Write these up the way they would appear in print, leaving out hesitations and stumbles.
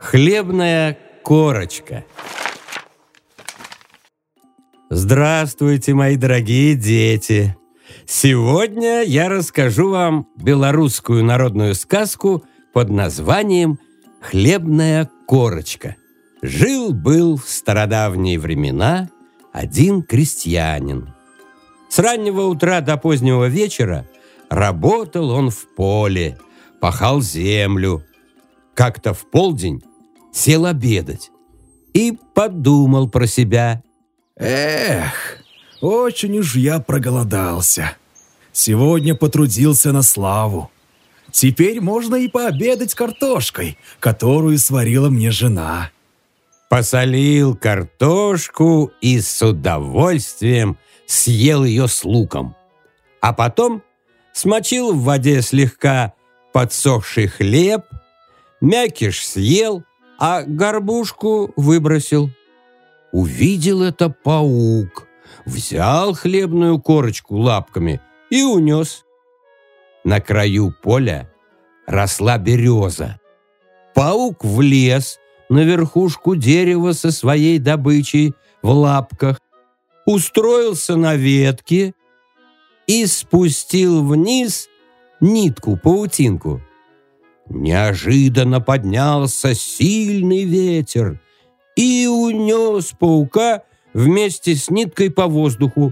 Хлебная корочка. Здравствуйте, мои дорогие дети! Сегодня я расскажу вам белорусскую народную сказку под названием «Хлебная корочка». Жил-был в стародавние времена один крестьянин. С раннего утра до позднего вечера работал он в поле, пахал землю. Как-то в полдень сел обедать и подумал про себя. Эх, очень уж я проголодался. Сегодня потрудился на славу. Теперь можно и пообедать картошкой, которую сварила мне жена. Посолил картошку и с удовольствием съел ее с луком. А потом смочил в воде слегка подсохший хлеб, мякиш съел, а горбушку выбросил. Увидел это паук, взял хлебную корочку лапками и унес. На краю поля росла береза. Паук влез на верхушку дерева со своей добычей в лапках, устроился на ветке и спустил вниз нитку-паутинку. Неожиданно поднялся сильный ветер и унес паука вместе с ниткой по воздуху.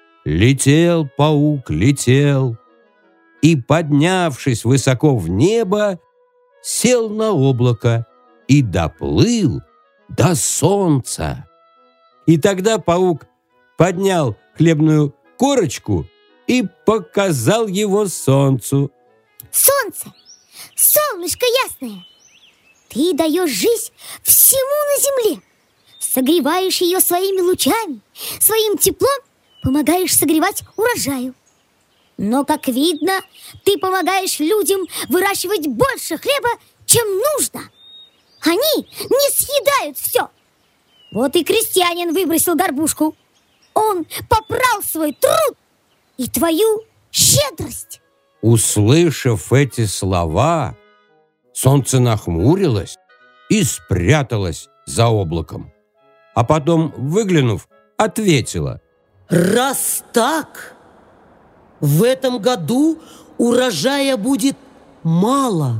Летел паук, летел, и, поднявшись высоко в небо, сел на облако и доплыл до солнца. И тогда паук поднял хлебную корочку и показал его солнцу. Солнце, солнышко ясное, ты даешь жизнь всему на земле, согреваешь ее своими лучами, своим теплом помогаешь согревать урожаю. Но, как видно, ты помогаешь людям выращивать больше хлеба, чем нужно. Они не съедают все. Вот и крестьянин выбросил горбушку. Он попрал свой труд и твою щедрость. Услышав эти слова, солнце нахмурилось и спряталось за облаком. А потом, выглянув, ответило: «Раз так, в этом году урожая будет мало.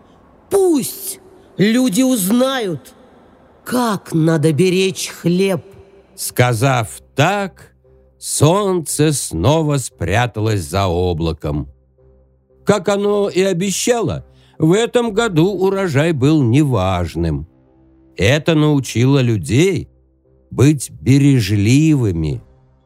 Пусть люди узнают, как надо беречь хлеб». Сказав так, солнце снова спряталось за облаком. Как оно и обещало, в этом году урожай был неважным. Это научило людей быть бережливыми.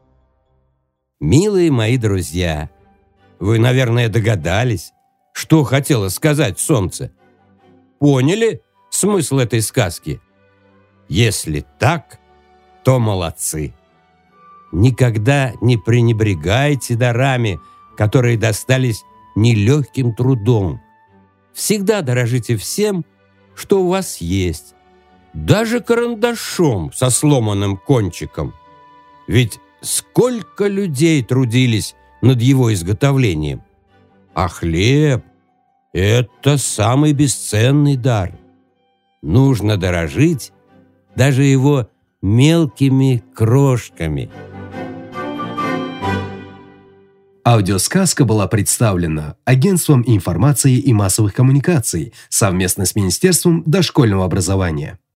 Милые мои друзья, вы, наверное, догадались, что хотело сказать солнце. Поняли смысл этой сказки? Если так, то молодцы. Никогда не пренебрегайте дарами, которые достались нелегким трудом. Всегда дорожите всем, что у вас есть, даже карандашом со сломанным кончиком. Ведь сколько людей трудились над его изготовлением. А хлеб – это самый бесценный дар. Нужно дорожить даже его мелкими крошками. Аудиосказка была представлена Агентством информации и массовых коммуникаций совместно с Министерством дошкольного образования.